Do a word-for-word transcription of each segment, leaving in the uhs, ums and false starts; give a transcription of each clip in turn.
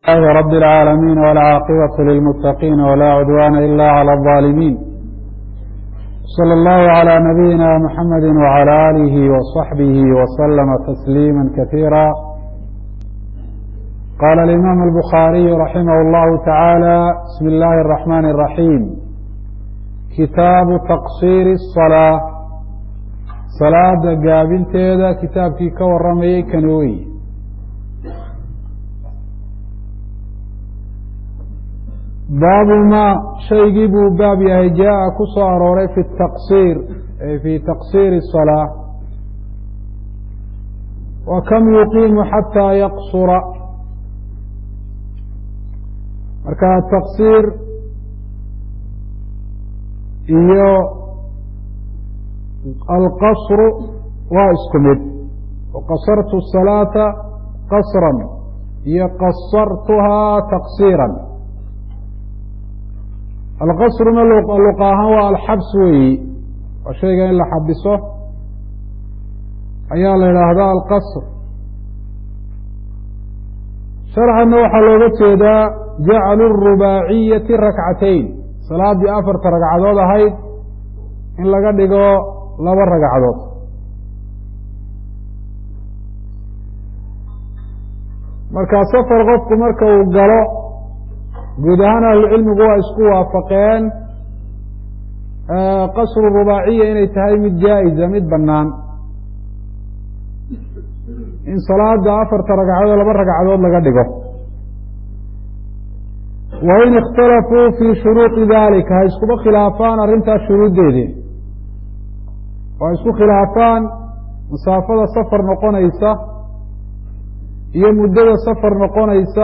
لله رب العالمين والعاقبة للمتقين ولا عدوان إلا على الظالمين. صلى الله على نبينا محمد وعلى آله وصحبه وسلم تسليما كثيرا. قال الإمام البخاري رحمه الله تعالى: بسم الله الرحمن الرحيم. كتاب تقصير الصلاة. صلاة gaabinteeda kitaabkii ka waramayay kani wey. baabu ma shaygii buu baab yahay jaa ku soo arooray fi taqsiir ay fi taqsiir الصلاة wa kam yuqiimu xataa yaqsura. marka taqsiir iyo alqasru waa isku mid. waqasartu الصalaaةa qasra iyo qasartuhaa taqsiira. alqasruna luqa ahaan waa alxabs weeyi, waa shayga in la xabiso ayaa la yidhaahdaa alqasr. sharcanna waxaa looga jeedaa jaclu rubaaciyati rakcatayn, salaadii afarta ragcadood ahayd in laga dhigo laba ragcadood. markaa safar qofku marka uu galo, guud ahaan ahlucilmigu waa isku waafaqeen qasru rubaaciya inay tahay mid jaa-iza, mid bannaan, in salaada afarta ragcadood laba ragcadood laga dhigo. wa in ikhtalafuu fii shuruudi dalika, ha iskuba khilaafaan arrintaas shuruuddeedii, oo ha isku khilaafaan masaafada safar noqonaysa iyo muddada safar noqonaysa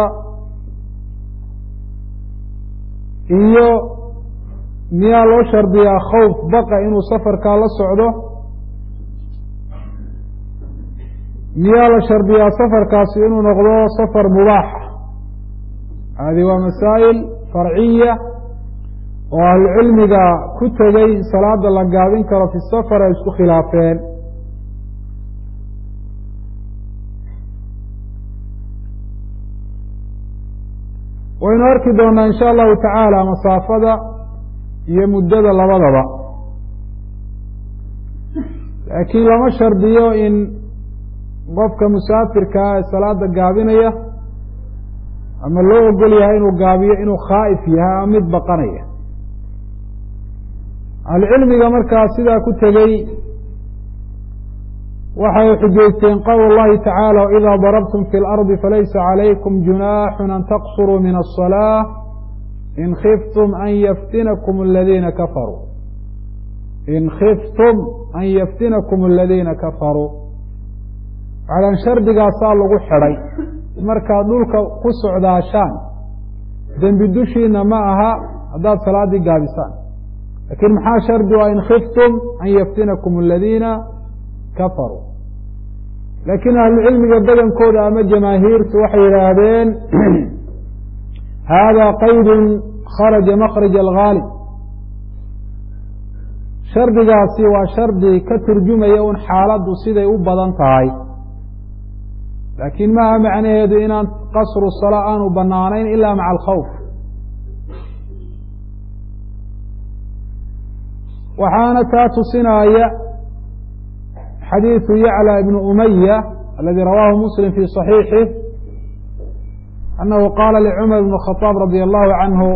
iyo miyaa loo shardiyaa khawf baqa inuu safarkaa la socdo, miyaa la shardiyaa safarkaasi inuu noqdo safar mubaaxa. hadi waa masaa'il farciya oo ahlucilmiga ku tegey in salaada la gaabin karo fi safar ay isku khilaafeen. waynu arki doonaa insha allahu tacaala masaafada iyo muddada labadaba, laakiin lama shardiyo in qofka musaafirkaa ee salaada gaabinaya ama loo ogol yahay inuu gaabiyo inuu khaa'if yahay ama mid baqanaya. ahlucilmiga markaa sidaa ku tegey waxay xujaysteen qowl اllahi tacaalى: وإida darabtum fi اlarضi falaysa عalaykum junaaxu an taqsuruu min الصلاة in khiftum an yaftinakum اladina kafaruu in khiftum an yaftinakum اladina kafaruu. waxalan shardigaasaa lagu xidhay, markaad dhulka ku socdaashaan dembi dushiina ma aha haddaad salaadii gaabisaan, lakiin maxaa shardi a in khiftum an yaftinakum اladina kafaruu. laakiin ahlucilmiga badankooda ama jamaahiirtu waxay yidhaahdeen hada qaydun kharaja makraj alghaalib. shardigaasi waa shardi ka turjumaya un xaaladdu siday u badan tahay, laakiin maaha macnaheedu inaan qasru salaa aanu banaanayn ila maca alkhawf. waxaana taa tusinaya xadiiثu yaclى ibn umaya aladi rawaahu muslim fi صaxiixih anahu qaala licumar bn الkhطاab radi allahu canhu: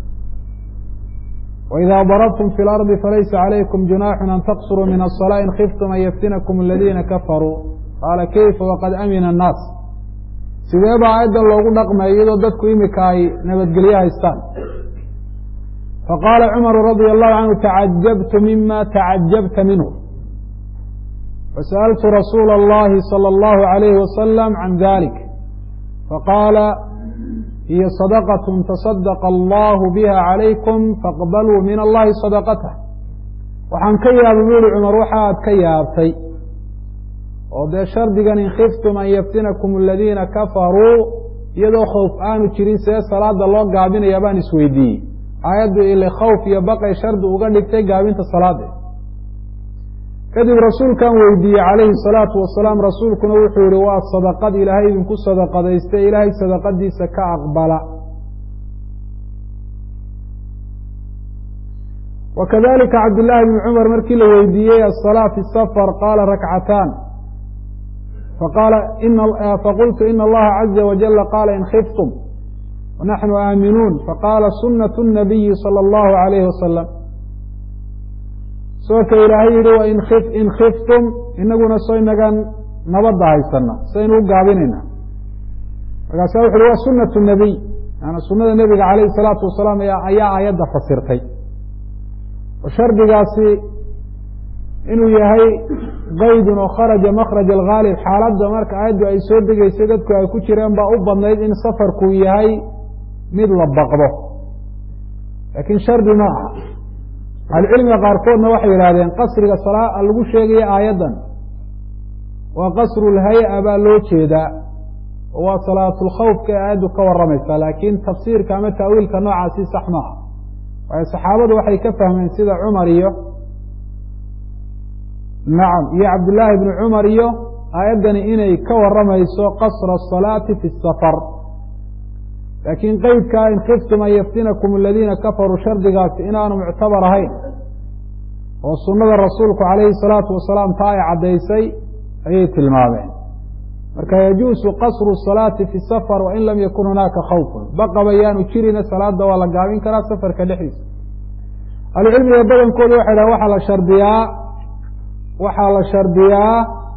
وإida darabtum fi اlarضi falaysa عalaykum junaaxu an taqsuruu min الصلاة in khiftum an yaftinakum اladina kafaruu. qaala kayfa waqad amina الnaas. sidee baa aayaddan loogu dhaqmay iyadoo dadku imika ay nabadgelye haystaan? faqaala cumaru radi allahu canhu: tacajabtu mima tacajabta minhu faسألtu rasuula اllahi salى اllahu عalayhi wasalam can dalik faqaala hiya sadaqaة taصadaqa allahu biha calaykum faaqbaluu min allahi sadaqatah. waxaan ka yaabay bu uhi cumar waxa aad ka yaabtay oo dee shardigan in khiftum an yaftinakum اladina kafaruu iyadoo khowf aanu jirin see salaada loo gaabinaya baan isweydiiyey. aayaddu ile khawf iyo baqay shardi uga dhigtay gaabinta salaade, kadib rasuulkan weydiiyey calayhi الsalaatu wasalaam rasuulkuna wuxuu yihi waa sadaqad ilaahay idinku sadaqadayste ilaahay sadaqadiisa ka aqbala wakadalika cabdillaahi bni cumar markii la weydiiyey aلsalaa fi safar qaala rakcataan faqaala faqultu ina allaha caza wajala qaala in khiftum wanaxnu aaminuun faqaala sunaة الnabiyi salى اllahu alayhi wasalam soo ka ilaahay yihi wain in khiftum inaguna soo inagan nabadda haysana saynu u gaabinayna markaasa wuxu uhi waa sunaة الnabiy yaani sunada nebiga calayhi الsalaatu wasalaam ayaa aayadda fasirtay shardigaasi inuu yahay qaydun oo kharaja makraj alghaalib xaaladda marka aayaddu ay soo degeysay dadku ay ku jireen baa u badnayd in safarku yahay mid la baqdo laakiin shardi ma aha ahlucilmiga qaarkoodna waxay yidhahdeen qasriga salaa lagu sheegaya aayaddan waa qasru lhay-a baa loo jeedaa oo waa salaatulkhawfka ee aayaddu ka warramaysaa laakiin tafsiirka ama taawiilka noocaasi sax maaha waayo saxaabadu waxay ka fahmeen sida cumar iyo nacam iyo cabdillaahi bni cumar iyo aayaddani inay ka warramayso qasra asalaati fi safar laakiin qeydkaa in khiftum an yaftinakum aladiina kafaruu shardigaasi inaanu muctabar ahayn oo sunnada rasuulku calayhi salaatu wasalaam taa ay caddaysay ayay tilmaameen marka yajuusu qasru salaati fi safar wain lam yakun hunaaka khawfun baqaba yaanu jirina salaada waa la gaabin karaa safarka dhexdiisa ahlucilmiga badankooda waxay dhahan waxaa la shardiyaa waxaa la shardiyaa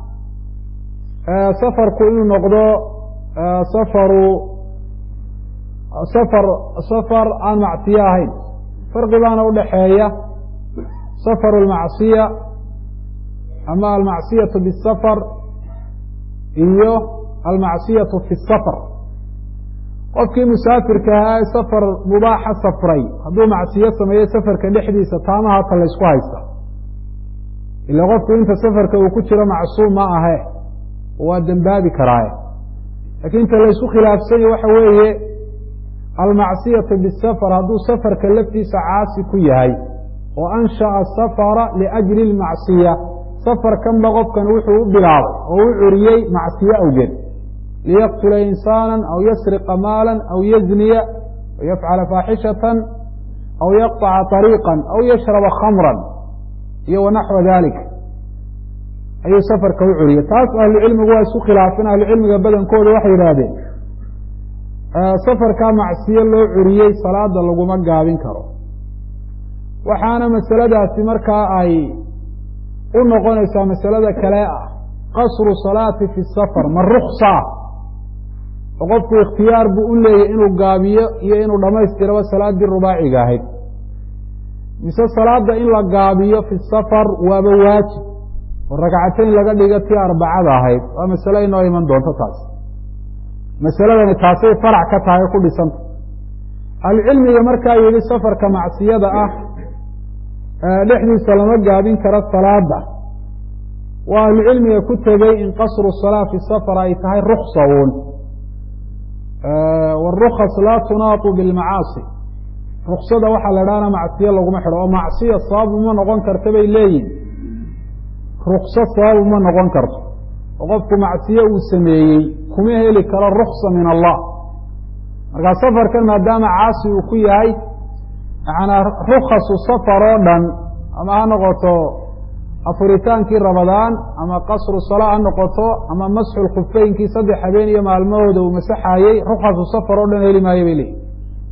safarku inuu noqdo safaru safar safar aan macsiye ahayn farqi baana udhaxeeya safaru almacsiya ama almacsiyatu bisafar iyo almacsiyatu fi safar qofkii musaafirka ahaa ee safar mubaaxa safray hadduu macsiyo sameeyo safarka dhexdiisa taamaha hata la ysku haysta ila qofku inta safarka uu ku jiro macsuum ma ahe waa dembaabi karaaye laakiin inta la ysku khilaafsanya waxa weeye almacsiyatu bisafar hadduu safarka laftiisa caasi ku yahay oo ansha'a safara liajli اlmacsiya safarkanba qofkan wuxuu u bilaabay oo u curiyey macsiye awgeed liyaqtula insaana aw yasriqa maala aw yazniya aw yafcala faaxishatan aw yaqطaca طariiqa aw yashraba khamran iyo wanaxwa dalik ayuu safarka u curiyey taas ahlucilmigu waa isku khilaafeen ahlucilmiga badankooda waxay yidhaahdeen safarkaa macsiye loo curiyey salaada laguma gaabin karo waxaana masaladaasi markaa ay u noqonaysaa masalada kale ah qasru salaati fi safar ma ruksa oo qofku ikhtiyaar buu u leeyahy inuu gaabiyo iyo inuu dhammaystiraba salaaddii rubaaciga ahayd mise salaada in la gaabiyo fi safar waaba waajib oo ragcatayn laga dhigo tii arbacada ahayd waa masale inoo iman doonto taas masaladani taasay farac ka tahay ku dhisanta ahlucilmiga markaa yidhi safarka macsiyada ah dhexdiisa lama gaabin karo salaada waa ahlucilmiga ku tegey in qasru salaa fi safar ay tahay ruksa uun wاrukas laa tunaatu bilmacaasi ruksada waxaa la dhahana macsiyo laguma xidho oo macsiya sabab uma noqon karta bay leeyihin rukso sabab uma noqon karto oo qofku macsiye uu sameeyey kuma heli karo ruksa min allah markaa safarkan maadaama caasi uu ku yahay yanaa rukasu safar oo dhan ama ha noqoto afuritaankii ramadaan ama qasru salaa ha noqoto ama masxu lkhufeynkii saddex habeen iyo maalmahooda uu masaxayey rukasu safar oo dhan heli maayo bay leeyihi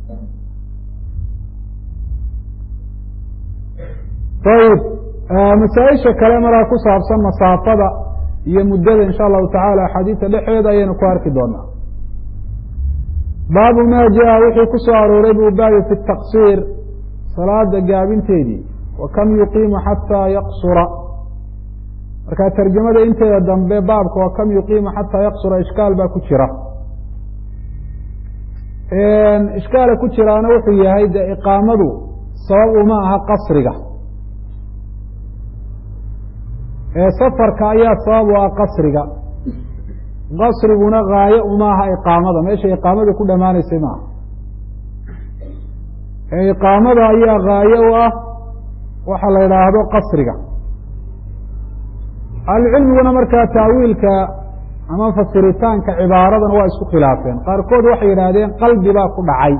ayib masaaisha kale maraa ku saabsan masaafada iyo muddada insha allahu tacala axaadiista dhexeeda ayaynu ku arki doonaa baabu ma jaa wixii ku soo arooray buu baabi fi taqsiir salaada gaabinteedii wa kam yuqiimu xataa yaqsura markaa tarjamada inteeda dambe baabka wa kam yuqiimu xataa yaqsura ishkaal baa ku jira ishkaala ku jiraana wuxuu yahay dee iqaamadu sabab uma aha qasriga safarka ayaa sabab u ah qasriga qasriguna gaayo uma aha iqaamada meesha iqaamada ku dhammaanaysay maaha iqaamada ayaa gaayo u ah waxa la idhaahdo qasriga ahlucilmiguna markaa taawiilka ama fasiritaanka cibaaradan waa isku khilaafeen qaarkood waxay yidhaahdeen qalbi baa ku dhacay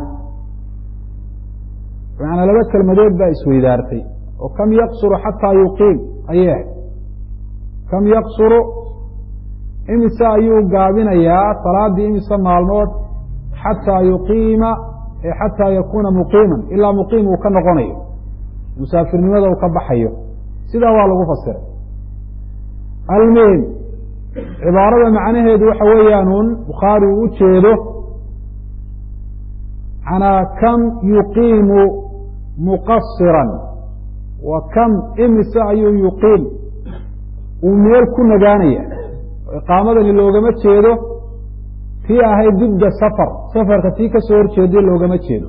macanaa laba kelmadood baa isweydaartay oo kam yaqsuru xataa yuqiim ayay ahayd kam yaqsuru imise ayuu gaabinayaa salaadii imise maalmood xataa yuqiima ee xataa yakuuna muqiiman ilaa muqiim uu ka noqonayo musaafirnimada uu ka baxayo sidaa waa lagu fasiray almuhim cibaarada macnaheedu waxa weeyaan un bukhaari uu u jeedo manaa kam yuqiimu muqasiran wa kam imise ayuu yuqiim uu meel ku nagaanaya iqaamadani loogama jeedo tii ahayd didda safar safarka tii kasoo horjeeday loogama jeedo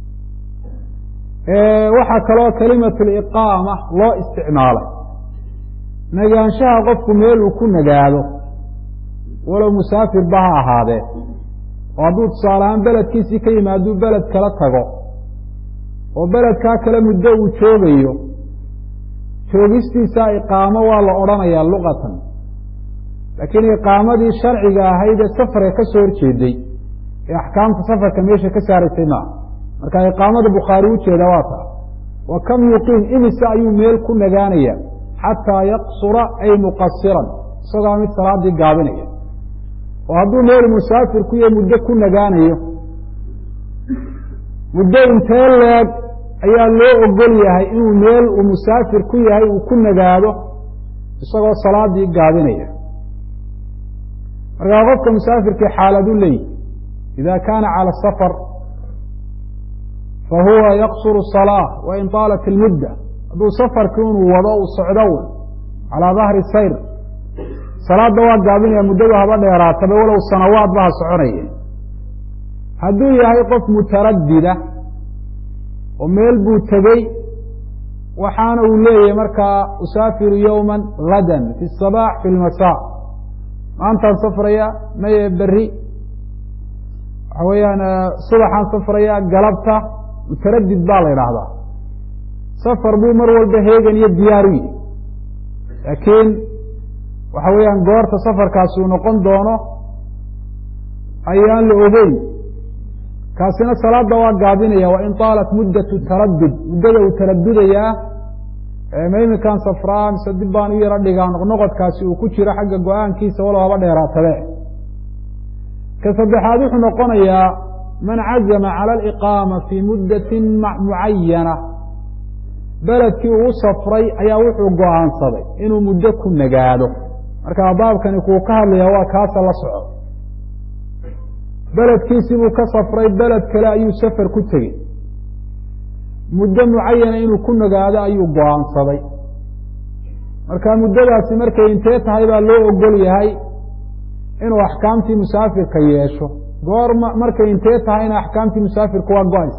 waxaa kaloo kalimat liqaama loo isticmaalay nagaanshaha qofku meel uu ku nagaado walow musaafir ba ha ahaadee oo hadduu tusaale ahaan beledkiisii ka yimaaduu beled kala tago oo beledkaa kale muddo uu joogayo joogistiisa iqaamo waa la odhanayaa luqatan laakiin iqaamadii sharciga ahayd ee safarka ka soo horjeeday ee axkaamta safarka meesha ka saaraysay maaha marka iqaamada bukhaari ujeeda waa taa wa kam yuqiim imise ayuu meel ku nagaanaya xataa yaqsura ay muqasiran isagoo mid salaadii gaabinaya oo hadduu meel musaafir ku yahay muddo ku nagaanayo muddo intee leeg ayaa loo ogol yahay inuu meel uu musaafir ku yahay uu ku nagaado isagoo salaadii gaabinaya markaa qofka musaafirkii xaaladu leeyihi ida kaana calى safar fahuwa yaqsuru salaa wain طaalat ilmudda hadduu safarkii inuu wado uu socdo un calaa dahri sayr salaadda waa gaabinaya muddadu haba dheeraataba walow sanawaad ba ha soconaya hadduu yahay qof mutaradida oo meel buu tegey waxaana uu leeyahay markaa usaafiru yowma gadan fi الصabaax fi اlmasaa maantaan safraya maye beri waxa weeyaan subaxaan safraya galabta mutaradid baa la idhaahdaa safar buu mar walba heegan iyo diyaar u yihi laakiin waxa weeyaan goorta safarkaasi uu noqon doono ayaan la ogeyn kaasina salaada waa gaabinaya wain طaalat muddatu taradud muddada uu taradudayaa ma iminkaan safraa mise dib baan u yaro dhigaa noqnoqodkaasi uu ku jiro xagga go-aankiisa walow haba dheeraatabe ka saddexaad wuxuu noqonayaa man cazama cala aliqaama fii muddatin mucayana beledkii uu u safray ayaa wuxuu go-aansaday inuu muddo ku nagaado markaa baabkani kuu ka hadlaya waa kaasa la soco beledkiisii buu ka safray beled kale ayuu safar ku tegey muddo mucayana inuu ku nagaado ayuu go-aansaday marka muddadaasi markay intee tahay baa loo ogol yahay inuu axkaamtii musaafirka yeesho goor markay intee tahayna axkaamtii musaafirka waa go-aysa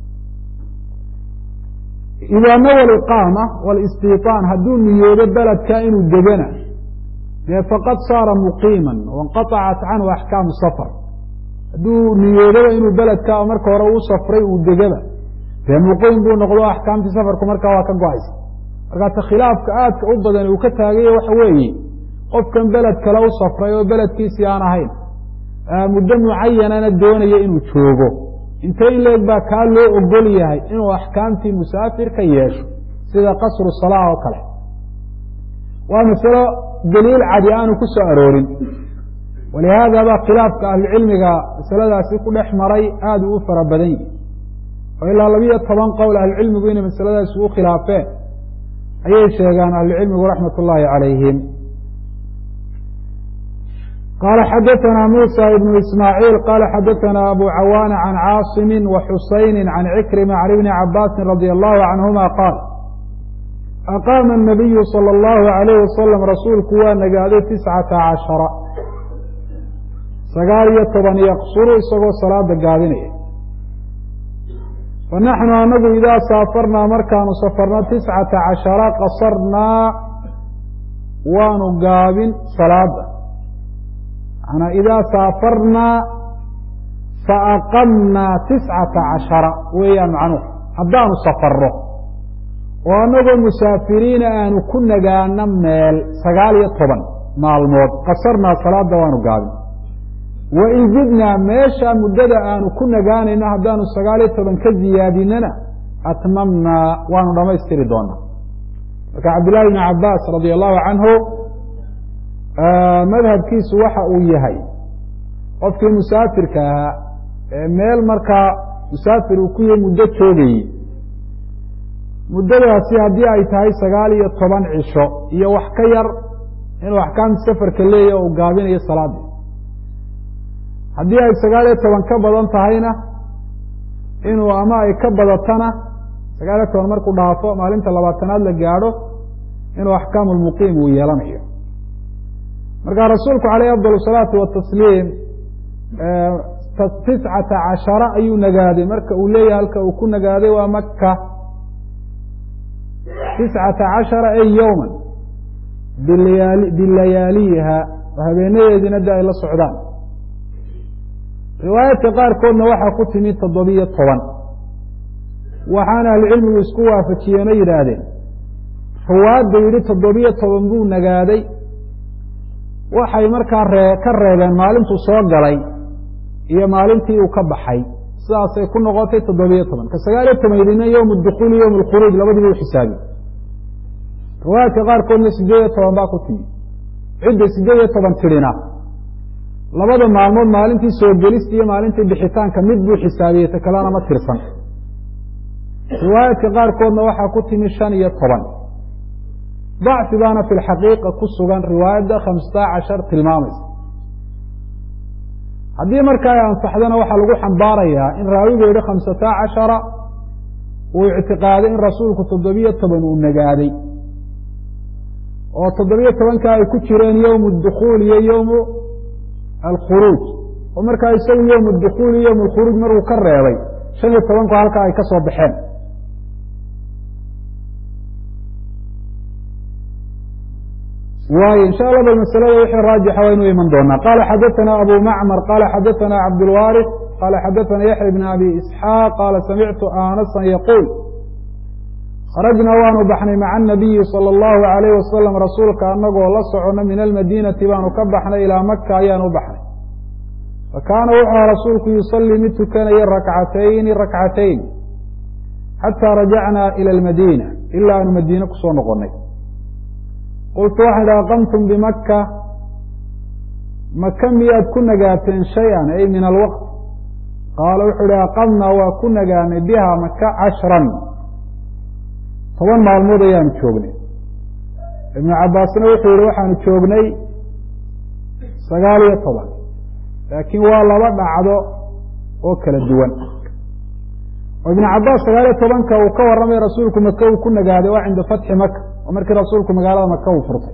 idaa nawa aliqaama walistiiطaan hadduu niyoodo beledka inuu degana dee faqad saara muqiiman wainqaطacat canhu axkaamu safar hadduu niyoodaba inuu beledka marka hore uu safray uu degaba dee muqiim buu noqdo axkaamtii safarku markaa waa ka go-aysa markaa ta khilaafka aadka u badan uu ka taagaya waxa weeye qofkan beled kale u safray oo beledkiisii aan ahayn muddo mucayanana doonaya inuu joogo intee in leeg baa kaa loo ogol yahay inuu axkaamtii musaafirka yeesho sida qasru salaa oo kale waa masalo daliil cadi aanu ku soo aroorin walihaada baa khilaafka ahlucilmiga masaladaasi ku dhex maray aada uu u fara badan yihi oo ilaa labiyo toban qowl ahlucilmigu inay masaladaasi u khilaafeen ayay sheegaan ahlucilmigu raxmat ullaahi calayhim qala xadaثna muسى بن ismاعيل qala xadaثna abu cawاn عan cاaصm وxusayni عan عikrima عan iبni cabاsi radي الlahu canهuma qaal aqاama النabiyu slى الlahu عalayه wasalam rasuulku waa nagaaday tiscata caشhara sagaal iyo toban yaqsuru isagoo salaada gaabinaya fanaxnu anagu idaa saafarnaa markaanu safarno tiscata caشhara qasarnaa waanu gaabin salaada manaa idaa saafarnaa faaqamnaa tiscata cashara weeyaan macnuhu haddaanu safarno oo anagoo musaafiriina aanu ku nagaano meel sagaal iyo toban maalmood qasarnaa salaada waanu gaabin wain zidnaa meesha muddada aanu ku nagaanayno haddaanu sagaal iyo toban ka ziyaadinana atmamnaa waanu dhamaystiri doonaa marka cabdillahi bn cabaas radia allahu canhu madhabkiisu waxa uu yahay qofkii musaafirka ahaa ee meel markaa musaafir uu ku yahay muddo joogayey muddadaasi haddii ay tahay sagaal iyo toban cisho iyo wax ka yar inuu axkaamta safarka leeyahy uu gaabinayo salaadii haddii ay sagaal iyo toban ka badan tahayna inuu ama ay ka badatana sagaal iyo toban markuu dhaafo maalinta labaatanaad la gaadho inuu axkaamu lmuqiim uu yeelanayo markaa rasuulku caleyh afdal salaatu watasliim tiscata cashara ayuu nagaaday marka uu leeyahay halka uu ku nagaaday waa maka tiscata cashara ay yowman bilayaali bilayaaliha oo habeenadeediina de ay la socdaan riwaayaadka qaarkoodna waxaa ku timi toddobiyo toban waxaana ahlucilmigu isku waafajiyeen oo yidhaahdeen ruwaadda yidhi toddobiyo toban buu nagaaday waxay markaa ree ka reebeen maalintuu soo galay iyo maalintii uu ka baxay sidaasay ku noqotay toddobiyo toban ka sagaal iyo toban yidhina yowm dukuuli yowm alkhuruuj labadiiba u xisaabiye riwaayaadka qaarkoodna sideed iyo toban baa ku timi cidda sideed iyo toban tidhina labada maalmood maalintii soo gelista iyo maalintii bixitaanka mid buu xisaabiyey ta kalena ma tirsan riwaayaadka qaarkoodna waxaa ku timi shan iyo toban dacfi baana fi lxaqiiqa ku sugan riwaayadda khamsata cashar tilmaamaysa haddii marka ay ansaxdana waxaa lagu xambaarayaa in raawiga yidhi khamsata cashara uu ictiqaaday in rasuulku toddobiyo toban uu nagaaday oo toddobiyo tobanka ay ku jireen yowmu dukuul iyo yowmu alkhuruuj oo markaa isagu yowmu dukuul iyo yowm alkhuruuj markuu ka reebay shan iyo tobanku halkaa ay ka soo baxeen waayo insha allah bal masalada wixii raajixa waynu iman doonaa qala xadaثana abu macmar qala xadaثana cabdاlwaariث qala xadaثana yaxya bn abi isxaaq qala samictu anasan yaquul kharajnaa waanu baxnay maca anabiyi salى اllahu alayh wasalam rasuulka anagoo la socono min almadinati baanu ka baxnay ilaa maka ayaanu u baxnay fakaana wuxuu rasuulku yusalii mid tukanaya rakcatayni rakcatayn xataa rajacnaa ila almadina ilaa aanu madiine kusoo noqonay qultu waxaan idhi aqamtum bimaka maka miyaad ku nagaateen shay-an ay min alwaqt qaala wuxuu ihi aqamnaa waa ku nagaanay biha maka cashran toban maalmood ayaanu joognay ibnu cabaasna wuxuu yihi waxaanu joognay sagaal iyo toban laakiin waa laba dhacdo oo kala duwan oo ibnu cabaas sagaal iyo tobanka uu ka warramay rasuulku maka uu ku nagaaday waa cinda fatxi maka oo markii rasuulku magaalada maka uu furtay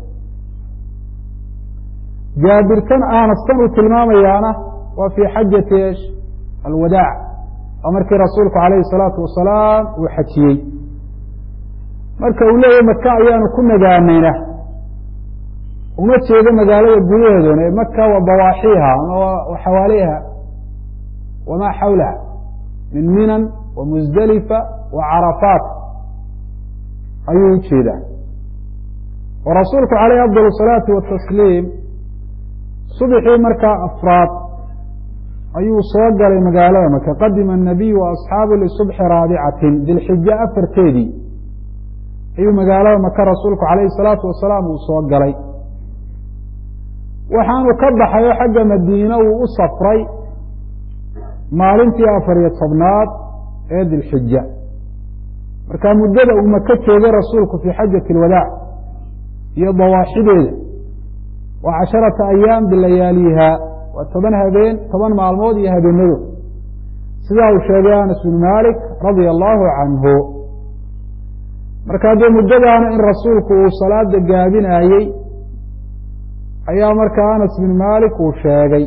jaabirtan aanastan uu tilmaamayaana waa fii xajati esh alwadaac oo markii rasuulku calayhi salaatu wasalaam uu xajiyey marka uu leeyahay maka ayaanu ku nagaanayna uma jeedo magaalada gudaheeduna maka wa dawaaxiiha wa xawaaliha wamaa xawlaha min minan wa musdalifa wa carafaat ayuu u jeedaa oo rasuulku calayhi afdal salaatu watasliim subxii markaa afraad ayuu soo galay magaalada maka qadima anabiyu waasxaabu lisubxi raabicatin dilxija afarteedii ayuu magaalada maka rasuulku calayhi salaatu wasalaam uu soo galay waxaanu ka baxay oo xagga madiine uu u safray maalintii afar iyo tobnaad ee dilxija markaa muddada uu maka joogay rasuulku fii xajati alwadaac iyo dawaaxideeda waa casharata ayaam bilayaaliha waa toban habeen toban maalmood iyo habeenado sidaa uu sheegay anas bnu malik radia allahu canhu markaa dee muddadaana in rasuulku uu salaada gaabinaayey ayaa markaa anas bnu malik uu sheegay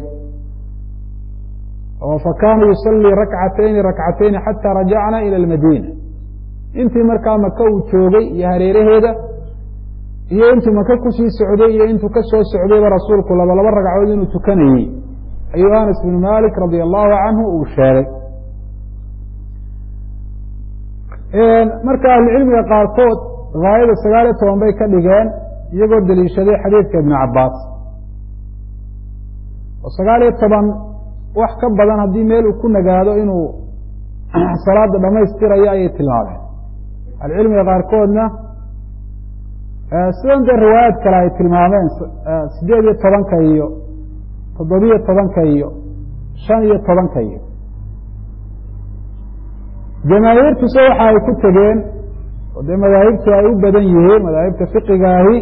oo fakaana yusalii rakcatayni rakcatayni xataa rajacna ila almadiina intii markaa maka uu joogay iyo hareeraheeda iyo intuu maka kusii socday iyo intuu ka soo socdayba rasuulku laba laba ragcadood inuu tukanayey ayuu anas bnu malik radia allahu canhu uu sheegay marka ahlucilmiga qaarkood gaayada sagaal iyo toban bay ka dhigeen iyagoo daliishaday xadiidka ibnu cabaas oo sagaal iyo toban wax ka badan haddii meel uu ku nagaado inuu salaada dhamaystirayo ayay tilmaameen ahlucilmiga qaarkoodna sidan dee riwaayaad kale ay tilmaameen sideed iyo tobanka iyo toddobiyo tobanka iyo shan iyo tobanka iyo jamaahiirtuse waxa ay ku tegeen oo dee madaahibtu ay u badan yihiin madaahibta fiqigaahi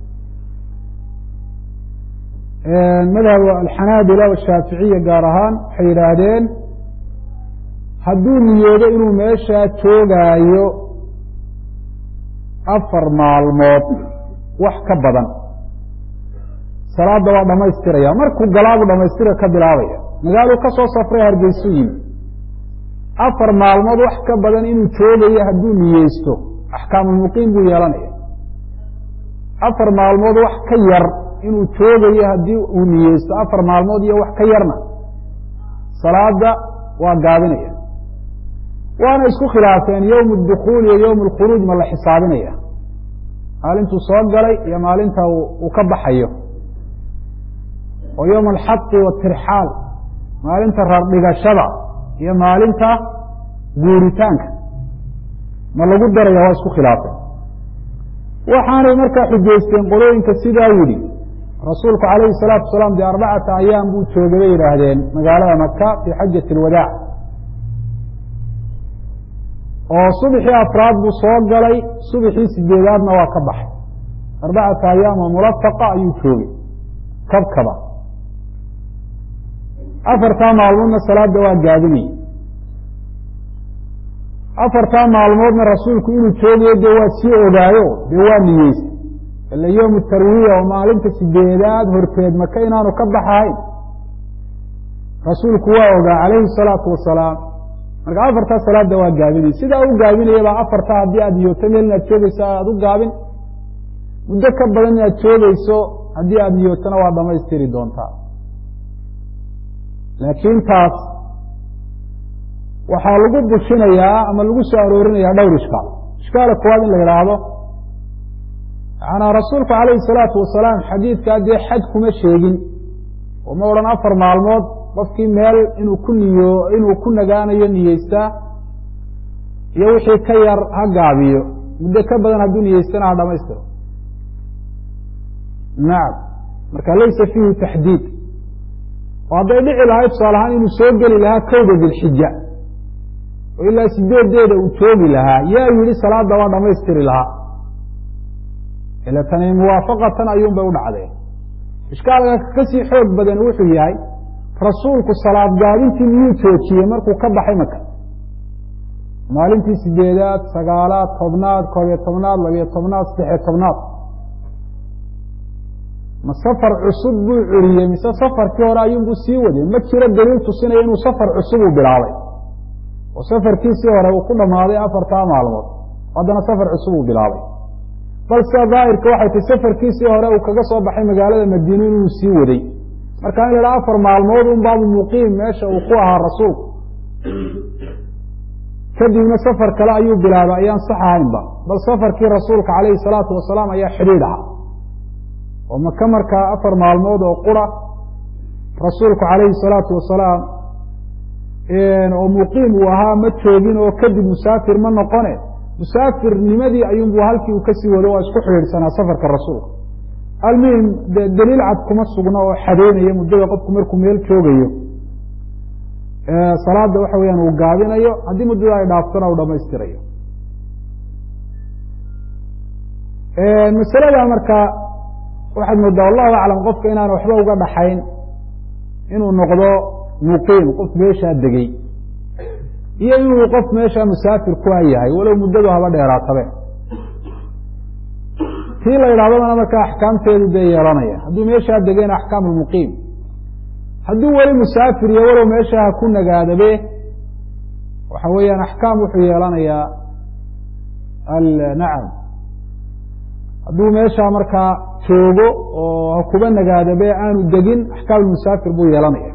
madhab alxanaabila washaaficiya gaar ahaan waxay yidhaahdeen hadduu niyoodo inuu meeshaa joogaayo afar maalmood wax ka badan salaada waa dhamaystiraya markuu galaabu dhamaystira ka bilaabaya magaaluu ka soo safray hargeysu yimi afar maalmood wax ka badan inuu joogayo hadduu niyeysto axkaamulmuqiim buu yeelanaya afar maalmood wax ka yar inuu joogayo haddii uu niyeysto afar maalmood iyo wax ka yarna salaada waa gaabinaya waana isku khilaafeen yowm اdukuul iyo yowm اlkhuruuj ma la xisaabinaya maalintuu soo galay iyo maalinta uu ka baxayo oo yowm alxaqi watirxaal maalinta raardhigashada iyo maalinta guuritaanka ma lagu daraya waa isku khilaafeen waxaanay markaa xujaysteen qolooyinka sidaa yidhi rasuulku calayhi الsalaatu wasalaam dee arbacata ayaam buu joogay bay yidhaahdeen magaalada maka fii xajati اlwadaac oo subxii afraad buu soo galay subxii sideedaadna waa ka baxay arbacata ayaam oo mulafaqa ayuu joogay kabkaba afartaa maalmoodna salaada waa gaabinayay afartaa maalmoodna rasuulku inuu joogayo dee waa sii ogaayo dee waa niyeystay ila yowm tarwiya oo maalinta sideedaad horteed maka inaanu ka baxahayn rasuulku waa ogaa calayhi الsalaatu wasalaam marka afartaa salaada waa gaabinaya sidaa u gaabinayabaa afartaa haddii aad niyooto meel inaad joogeyso aad u gaabin muddo ka badan inaad joogeyso haddii aad niyootona waa dhamaystiri doontaa laakiin taas waxaa lagu bushinayaa ama lagu soo aroorinayaa dhowr ishkaal ishkaala koowaad in la yidhaahdo yaana rasuulku calayhi الsalaatu wasalaam xadiidkaa dee xad kuma sheegin oo ma odhan afar maalmood qofkii meel inuu ku niyo inuu ku nagaanayo niyeystaa iyo wixii ka yar ha gaabiyo muddo ka badan hadduu niyeystana ha dhamaystiro nacam marka laysa fiihi taxdiid oo hadday dhici lahayd tusaale ahaan inuu soo geli lahaa kowda dilxija oo ilaa sideedeeda uu joogi lahaa yaa yidhi salaada waa dhamaystiri lahaa ila tani muwaafaqatan ayuun bay u dhacdeen ishkaalka kasii xoog badan wuxuu yahay rasuulku salaad gaabintii miyuu joojiyey markuu ka baxay maka maalintii sideedaad sagaalaad tobnaad koobiyo tobnaad labiyo tobnaad saddexiyo tobnaad ma safar cusub buu curiyey mise safarkii hore ayuunbuu sii waday ma jiro daliil tusinaya inuu safar cusub uu bilaabay oo safarkiisii hore uu ku dhammaaday afartaa maalmood haddana safar cusub uu bilaabay balse daahirka waxay tahy safarkiisii hore uu kaga soo baxay magaalada madiina inuu sii waday marka in la idhaha afar maalmood un baabu muqiim meesha uu ku ahaa rasuulku kadibna safar kale ayuu bilaabay ayaan sax ahaynba bal safarkii rasuulka calayhi الsalaatu wasalaam ayaa xidhiidh aha oo maka markaa afar maalmood oo qura rasuulku calayhi الsalaatu wasalaam oo muqiim uu ahaa ma joogin oo kadib musaafir ma noqone musaafirnimadii ayuunbu halkii uu kasii wado waa isku xidhiidhsanaa safarka rasuulka almuhim de daliil cad kuma sugno oo xadeynaya muddada qofku markuu meel joogayo salaada waxa weyaan uu gaabinayo haddii muddada ay dhaaftona uu dhamaystirayo masalada marka waxaad moodaa wallahu aclam qofka inaan waxba uga dhaxayn inuu noqdo muqiim qof meeshaa degey iyo inuu qof meeshaa musaafir ku yahay walow muddadu haba dheeraatabe tii la yidhahdana markaa axkaamteedu bee yeelanaya hadduu meeshaa degayna axkaam lmuqiim hadduu weli musaafir iyo walow meeshaa ha ku nagaadabe waxa weeyaan axkaam wuxuu yeelanayaa nacam hadduu meeshaa markaa joogo oo ha kuba nagaadabe aanu degin axkaam musaafir buu yeelanaya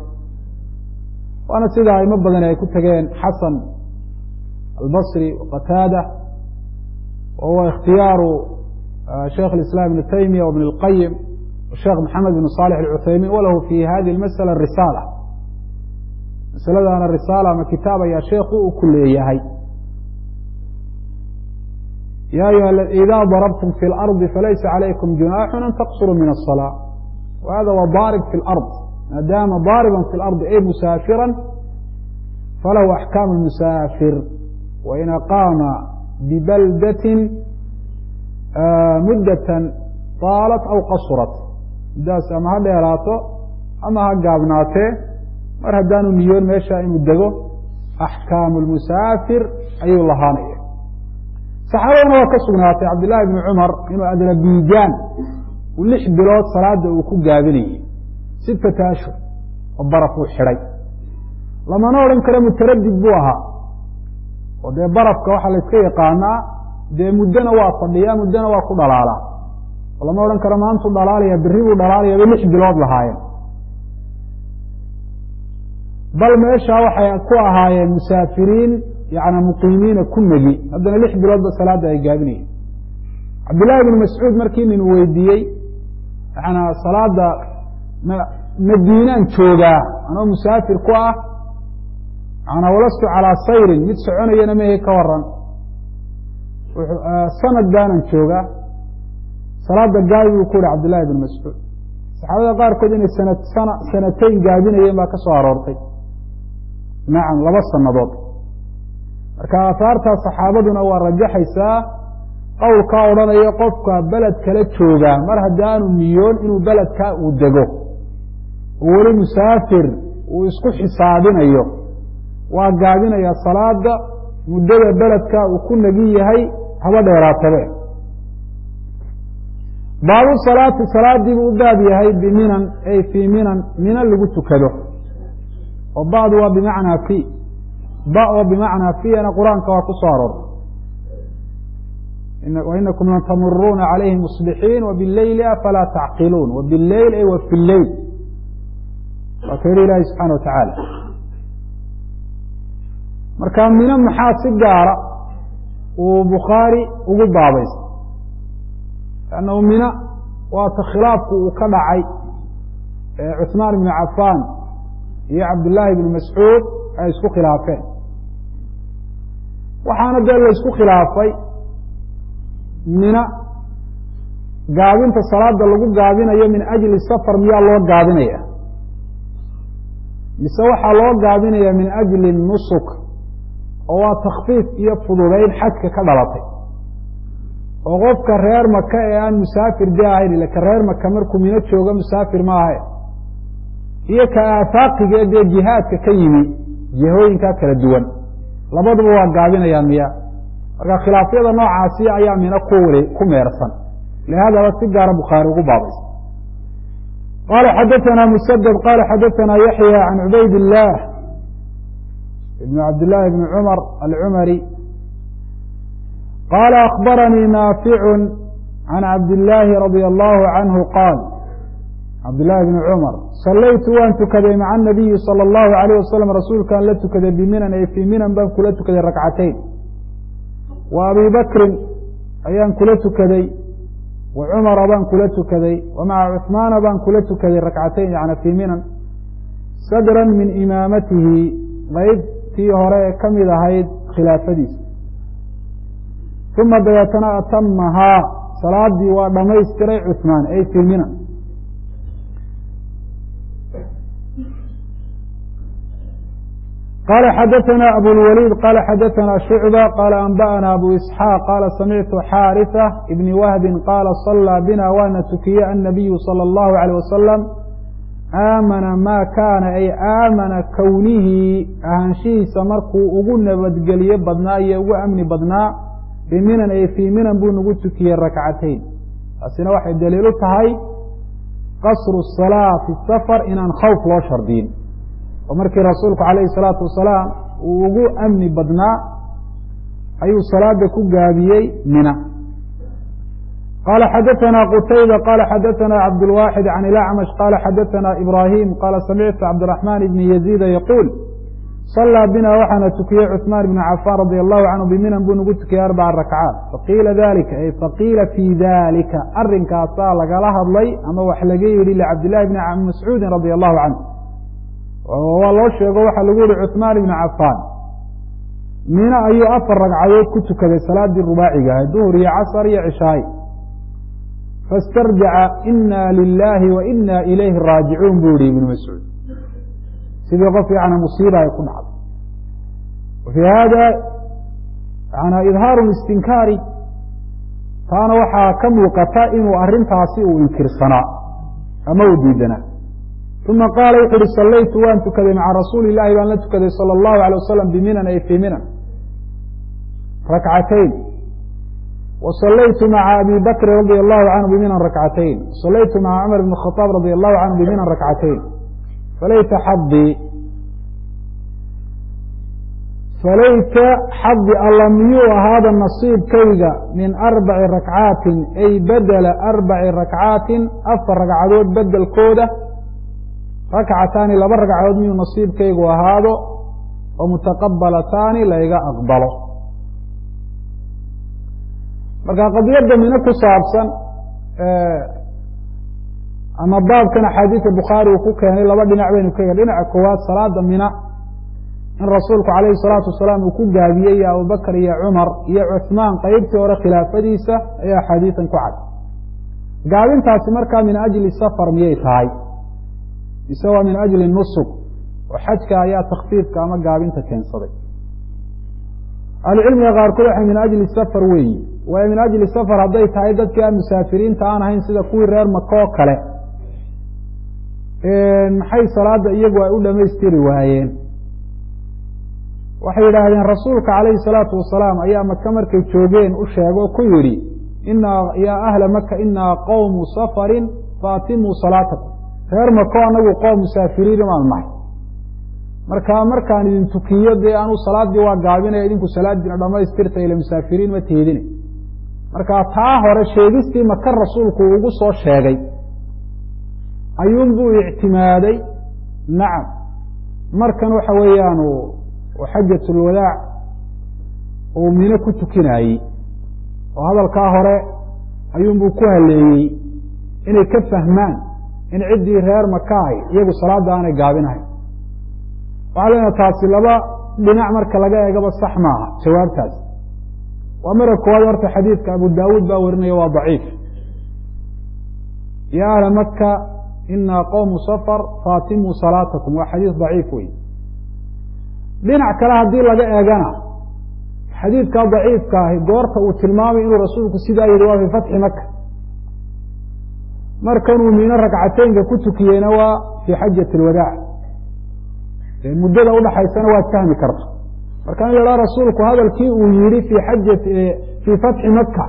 waana sida aimo badani ay ku tageen xasan albasri qataada وهو اختيار شيخ الإسلام ابن تيمية وابن القيم والشيخ محمد بن صالح العثيمين، وله في هذه المسألة الرسالة. مسألة أنا الرسالة ما كتابة يا شيخ وكل يهي يا أيها إذا ضربتم في الأرض فليس عليكم جناح أن تقصروا من الصلاة. وهذا هو ضارب في الأرض، ما دام ضاربا في الأرض أي مسافرا فله أحكام المسافر، وإن أقام ببلدة مدة طالت أو قصرت daas ama ha dheeraato ama ha gaabnaatee mar haddaanu niyoon meesha inuu dego axkaamu lmusaafir ayuu lahaanaya. saxaabadana waa ka sugnaatay cabdillaahi ibni cumar inuu adrabiijaan lix bilood salaada uu ku gaabinayey sittata ashhur oo baraf uu xidhay. lamana odhan karo mutaradid buu ahaa oo dee barafka waxaa la yska yaqaanaa dee muddona waa fadhiyaa muddona waa ku dhalaalaa. lama odhan karo maantuu dhalaalaya berri buu dhalaalaya bay lix bilood lahaayeen. bal meeshaa waxay ku ahaayeen musaafiriin yani muqiimiina ku negi, haddana lix biloodba salaada ay gaabinayeen. cabdillahi ibnu mascuud markii nin weydiiyey yana salaada madiinaan joogaa anoo musaafir ku ah yana walastu calaa sayrin mid soconayana mehe ka waran sanad baanan joogaa salaada gaabi buu ku yihi cabdillahi ibn mascuud. saxaabada qaarkood inay sanad sana sanatayn gaabinayeen baa ka soo aroortay, nacam laba sanadood. marka aahaartaa saxaabaduna waa rajaxaysaa qowlkaa odhanaya qofka beled kala joogaa mar haddaanu niyoon inuu beledkaa uu dego oo weli musaafir uu isku xisaabinayo waa gaabinaya salaada muddada beledkaa uu ku nagi yahay haba dheeraatabe. baabu salaati salaadii buu u baab yahay biminan ay fii minan mina lagu tukado, oo bacdu waa bimacnaa fi ba oo bimacnaa fiana qur-aanka waa ku soo aroortay wainakum lan tamuruuna calayhim musbixiin wabileyli afalaa tacqiluun. wabileyl ay wa fi leyl waa ka yihi ilaahi subxaana wa tacaala. marka mina maxaa si gaara uu bukhaari ugu baabaystay annahu mina waata khilaafku uu ka dhacay cuثmaan ibnu cafaan iyo cabdillaahi ibnu mascuud ay isku khilaafeen. waxaana dee la isku khilaafay mina gaabinta salaada lagu gaabinayo min ajli safar miyaa loo gaabinaya mise waxaa loo gaabinaya min ajli nusuk oo waa takfiif iyo fududayn xajka ka dhalatay oo qofka reer maka ee aan musaafir de ahayn ila ka reer maka markuu mino joogo musaafir ma ahayn iyo ka aafaaqiga dee jihaadka ka yimi jihooyinkaa kala duwan labaduba waa gaabinayaan miya. marka khilaafyada noocaasi ayaa mina ku weli ku meersan, lihaadaba si gaara bukhaari ugu baabaysa. qala xadaثana musadad qala xadaثana yaxya can cubayd illah ibn cabdillahi bni cumar alcumari qala akbaranii naaficu can cabdillaahi radia allahu canhu qaal cabdillahi bni cumar sallaytu waan tukaday maca anabiyi salى allahu alayh wasalam rasuulkaan la tukaday biminan ay fii minan baan kula tukaday rakcatayn wa abi bakrin ayaan kula tukaday wa cumara baan kula tukaday wa maca cuثmaana baan kula tukaday rakcatayn yani fii minan sadran min imaamatihi qaybtii hore ee ka mid ahayd khilaafadiisa. uma dabeetana atamahaa salaadii waa dhamaystiray cuثmaan ay fii minan. qala xadaثna abulwaliid qala xadaثna shucba qala anba'ana abu isxaaq qala samictu xaariثa ibni wahbin qala صalىa bina waana tukiye annabiyu salى اllahu عalيه wasalam aamana ma kaana ay aamana kownihi ahaanshihiisa markuu ugu nabadgeliye badnaa iyo ugu amni badnaa biminan ay fii minan buu nagu tukiyey rakcatayn. taasina waxay daliil u tahay qasru الsalaa fi safar inaan khawf loo shardiyin oo markii rasuulku calayhi الsalaatu wasalaam uu ugu amni badnaa ayuu salaada ku gaabiyey mina. qala xadaثna qutayba qala xadaثna cabdالwaxid can ilacmash qala xadaثna ibrahim qala samictu cabdالرaحman ibni yaziida yaquul صلى بنا وحنا تكي عثمان بن عفان رضي الله عنه بمنا بن تكي أربع ركعات فقيل ذلك أي فقيل في ذلك أرن كاصال قالها الله أما وحلقي لعبد الله بن عم مسعود رضي الله عنه والله الشيخ وحلقوا لعثمان بن عفان من أي أفر ركعات كنت كذا صلاة الرباعية دور يا عصر يا عشاء فاسترجع إنا لله وإنا إليه راجعون بوري بن مسعود سيدي غفي عن مصيبة يكون عظيم وفي هذا عن إظهار الاستنكار كان وحا كم وقتائن وأرن تاسئ وإنكر صناء أموديدنا ثم قال يقول صليت وأن تكذي مع رسول الله وأن لا تكذي صلى الله عليه وسلم بمنا أي في منا ركعتين وصليت مع أبي بكر رضي الله عنه بمنا ركعتين وصليت مع عمر بن الخطاب رضي الله عنه بمنا ركعتين فليت حظي فليت حظي الله ميو هذا النصيب كيغا من أربع ركعات أي بدل أربع ركعات أفر ركعات بدل كودة ركعتان لبر ركعات ميو نصيب كيغا هذا ومتقبلتان ليغا أقبله marka qadiyada mina ku saabsan ee ama baabkan xadiiska Bukhari uu ku keenay laba dhinac weyn ka yahay dhinaca koowaad salaada mina in rasuulku kaleey salaatu wasalaam uu ku gaabiyay Abu Bakr iyo Umar iyo Uthman qaybtii hore khilaafadiisa ayaa xadiisan ku cad gaabintaasi markaa min ajli safar miyay tahay isawa min ajli nusuk oo xajka ayaa takhfiifka ama gaabinta keensaday العلم qaarkood waxay min ajli safar weey waa min ajli safar haday tahay dadka musaafiriinta aan ahayn sida kuwii reer Makka kale ee maxay salaada iyagu ay u dhameystiri waayeen waxay yiraahdeen rasuulka kaleey salaatu wasalaam ayaa Makka markay joogeen u sheego ku yiri inna ya ahla Makka inna qawm safarin fatimu salatakum reer Makka anagu qawm musaafiriin ma nahay marka markaan idin tukiyo de aanu salaadii waa gaabinay idinku salaadina dhameystirtay ila musaafiriin ma teedin marka taa hore sheegistii Makka rasuulku ugu soo sheegay ayuun buu ictimaaday nacam markan waxa weeyaan oo xajjatul wadaa oo mina ku tukinayay oo hadalka hore ayuun buu ku haleeyay inay ka fahmaan in cidii reer Makka ay iyagu salaada aanay gaabinahay وعلينا تاسي لبا بناء مركا لقاء يقبل صح معها جواب تاسي وأمر الكواد ورت حديث كأبو داود باورني وضعيف يا أهل مكة إنا قوم صفر فاتموا صلاتكم وحديث ضعيف وي بناء كلاها الدين لقاء يقنا حديث كان ضعيف كاهي قورت وتلمامي إنه رسولك السيدة يروى في فتح مكة مركنوا من الركعتين كنت كينوا في حجة الوداع المدة أولى حيثنا واتهمي كرت وكان يرى رسولك هذا الكي ويري في حجة في فتح مكة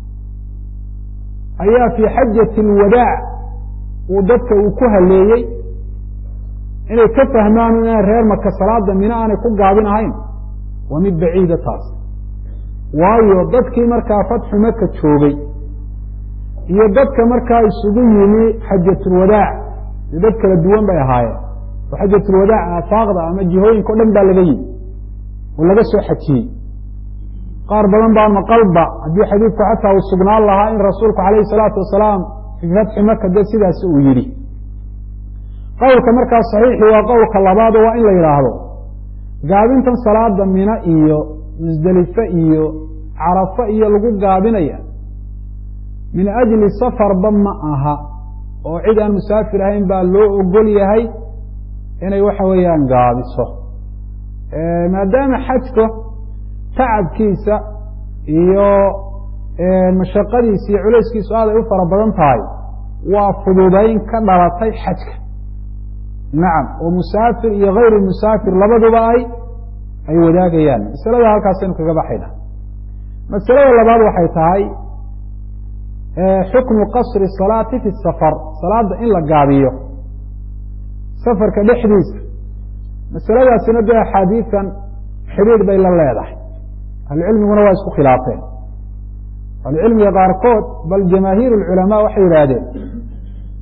أيها في حجة الوداع وددك وكوها الليي إنه كفهمان من رير مكة صلاة من أن يكون قابين هين ومن بعيدة تاس وايو ددك مركة فتح مكة تشوبي يددك مركة يسوبيني حجة الوداع يددك للدوان بي هاي وحجة الوداع فاقضة أما الجهوين كلهم بالغيين ولا قسوا حكي قار بلان بان مقلبة هدي حديث حتى والسبنا الله إن رسولك عليه الصلاة والسلام في فتح مكة ده سيدا سؤيري قولك مركز صحيح هو قولك اللباد وإن لا يراهدو قابين تن صلاة دمينا إيو مزدلفة إيو عرفة إيو لقود قابين إيو من أجل السفر بمعها وعيدا مسافر هين باللو وقول يهي inay waxa weeyaan gaabiso ee maadaama xajku tacabkiisa iyo ee mashaqadiisa iyo culayskiisa aad ay u fara badan tahay waa fududayn ka dhalatay xajka nacam oo musaafir iyo غير musaafir labaduba ay ay wadaagayaan masalada halkaas in kaga baxayna masalada labaad waxay tahay ee xukmu qasri salaati fi safar salaada in la gaabiyo سفر كدحديث مسألة سنة حديثا حديث بين الله العلم ونواس خلافين العلم يغارقود بل جماهير العلماء وحيرادين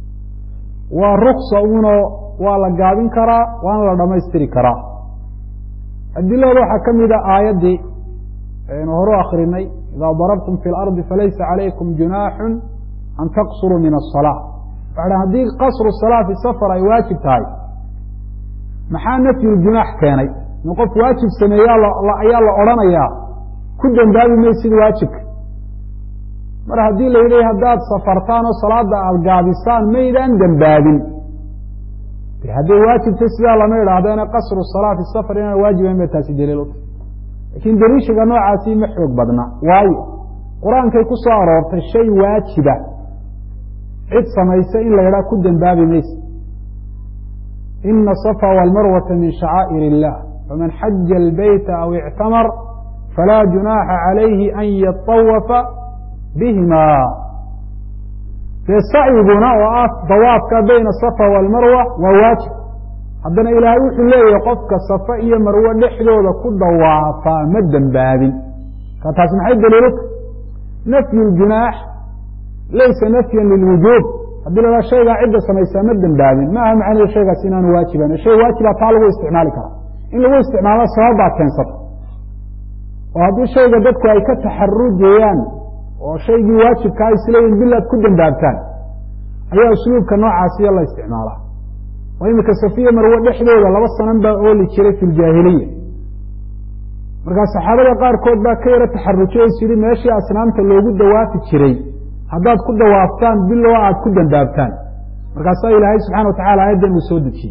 والرخصة ونو ولا قابين كرا وانا لما يستري كرا adilada waxaa ka mida aayaddii aynu horu akrinay idaa darabtum fi lardi falaysa calaykum junaaxun an taqsuruu min asalaa waxa haddii qasru salaa fi safar ay waajib tahay maxaa nafyuljunaax keenay in qof waajib sameeya ayaa la odhanayaa ku dembaabi maysid waajibka mar haddii la yidhi haddaad safartaan oo salaada aada gaabisaan maydaan dembaabin hadday waajibtay sidaa lama idhaahdo ina qasru salaa fi safar inaan waajibayn bay taasi daliil uta laakiin daliishiga noocaasi ma xoog badna waayo qur-aankay ku soo aroortay shay waajiba cid samaysa in la yidhaha ku dembaabi maysa ina asafa walmarwata min shacaa'ir illah faman xaja albayta aw ictamar falaa junaaxa calayhi an yatawafa bihima dee sacyiguna oo ah dawaafka bayna asafa waalmarwa waa waajib haddana ilaahay wuxuu leeyahay qofka safa iyo marwe dhexdooda ku dawaafaa ma dembaabin ka taasi maxay daliilota nafyu ljunaax laysa nafyan lilwujuub haddii la haha shaygaa cidda samaysaa ma dembaabin ma aha macnaheedu shaygaas inaanu waajiban shay waajiba taa lagu isticmaali karaa in lagu isticmaalo sababbaa keensata oo haddii shayga dadku ay ka taxarujayaan oo shaygii waajibkaa isleeyihin bilaad ku dembaabtaan ayaa usluubka noocaasiyo la isticmaalaa oo iminka safiya marwe dhexdooda laba sanan baa ooli jiray fi ljaahiliya markaa saxaabada qaarkood baa ka yaro taxarujay is yidhi meeshii asnaamta loogu dawaafi jiray haddaad ku dawaaftaan bilow aad ku dembaabtaan markaasaa ilaahay subxana wa tacala aayaddan uu soo dejiyey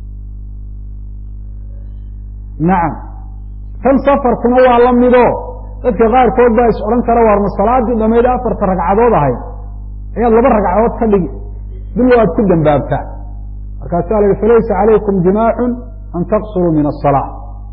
nacam tan safarkuna waa la mido dadka qaarkood baa is odhan kara waarma salaadii dhamayd afarta ragcadood ahayd ayaad laba ragcadood ka dhigi bilow aad ku dembaabtaan markaasaa la yihi falaysa calaykum junaaxun an taqsuruu min asalaa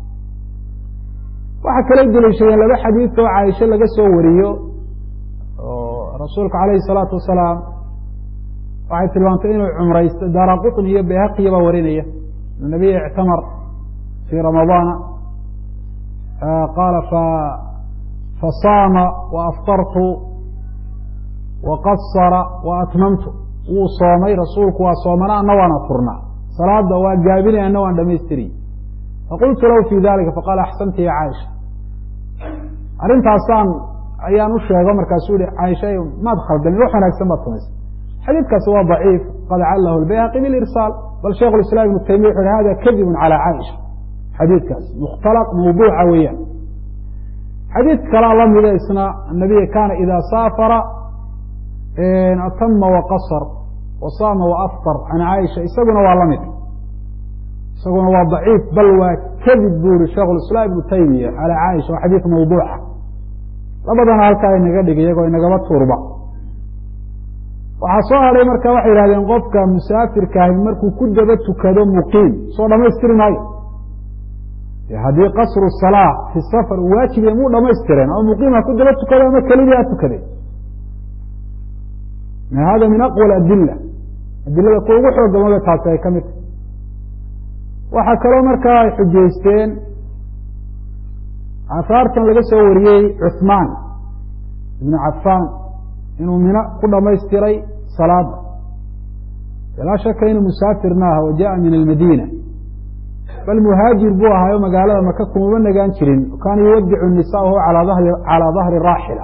waxaa kala deliishadeen laba xadiid oo caaisho laga soo wariyo oo rasuulka calayhi salaatu wasalaam waxay tilmaantay inuu cumraysto daara qutni iyo bayhaqiya baa warinaya nabiy ictamar fii ramadaana qaala fasaama waaftartu waqasara waatmamtu wuu soomay rasuulku waa soomana ana waan afurnaa salaada waa gaabinay ana waan dhamaystiriy faqultu lahu fi dalika faqaala axsanta ya caaisha arrintaasaan ayaan u sheego markaasuu yihi caaisha maad khaldamin wax wanaagsan baad samaysay xadiidkaasi waa daciif qad calahu lbayhaqi bilirsaal bal shaikh lislaam ibnu taymiya wuxu uhi hada kadibun calaa caaisha xadiidkaasi mukhtalaq mawduuca weeyaan xadiid kalaa la mida isna anabiya kaana ida saafara atama waqasar wasaama waaftar can caaisha isaguna waa la mid isaguna waa daciif bal waa kadib buu yihi shaikh lislaam ibnu taymiya calaa caaisha waa xadiid mawduuca labadana halkaa inaga dhig iyagoo inagaba tuurba waxaa soo hadhay marka waxay yihahdeen qofka musaafirkaahi markuu ku daba tukado muqiim soo dhamaystiri maayo haddii qasru salaa fi safar uu waajibiya muu dhamaystireen ama muqiim ha ku daba tukado ama kelidii ha tukadeen hada min aqwa adila adilada kuwa ugu xoogamaba taasi ay ka mid tahay waxaa kaloo markaa ay xujaysteen aahaartan laga soo wariyey cuثmaan ibnu cafaan inuu mino ku dhamaystiray salaada laa shaka inuu musaafir maaha wa jaءa min almadina bal muhaajir buu ahaayo magaalada maka kumaba nagaan jirin kaana yuwadicu nisaahu calaa dahri raaxila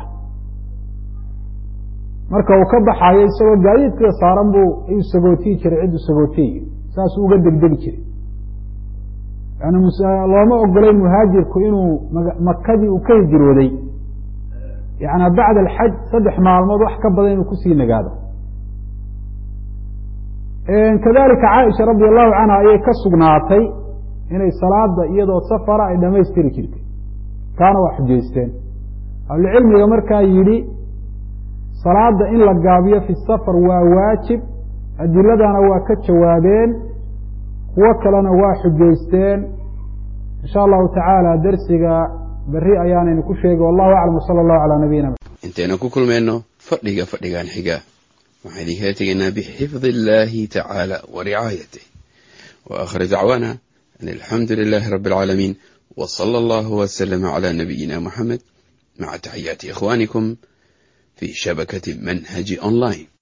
marka uu ka baxaayo isagoo gaadiidkida saaran buu ayuu sagootiyi jiray cidduu sagootiyayo saasuu uga degdegi jiray yani looma ogolay muhaajirku inuu makadii uu ka hijrooday yani bacda alxaj saddex maalmood wax ka badan inuu kusii nagaado kadalika caaisha radi allahu canha ayay ka sugnaatay inay salaada iyadoo safara ay dhamaystiri jirtay taana waa xujaysteen ahlucilmiga markaa yidhi salaada in la gaabiyo fi safar waa waajib adiladana waa ka jawaabeen kuwo kalena waa xujaysteen insha allahu tacaala dersiga beri ayaanaynu ku sheegay wallahu aclam wsala allahu calaa nabiyina intaynu ku kulmayno fadhiga fadhigan xiga waxaan idinkala tegaynaa bixifdi illahi tacaala wa ricaayatih wa aakhir dacwaana an alxamdu lilahi rabi alcaalamiin wa sala allahu waslama calaa nabiyina muxamed maca taxiyaati ikhwanikum fi shabakati manhaji online.